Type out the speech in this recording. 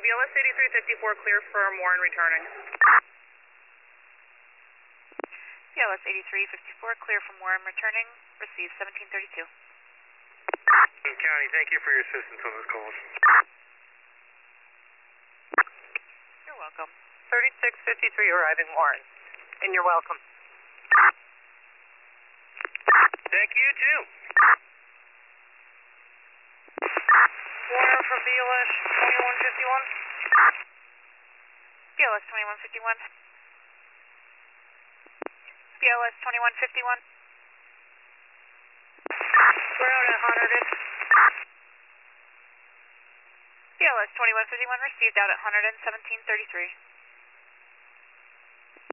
BLS 8354 clear for Warren returning. BLS 8354 clear from Warren returning. Received 1732. County, thank you for your assistance on this call. You're welcome. 3653 arriving Warren. And you're welcome. Thank you, too. Warren from BLS 2151. BLS 2151. BLS 2151. We're out at Hunterdon. BLS 2151 received out at Hunterdon 1733.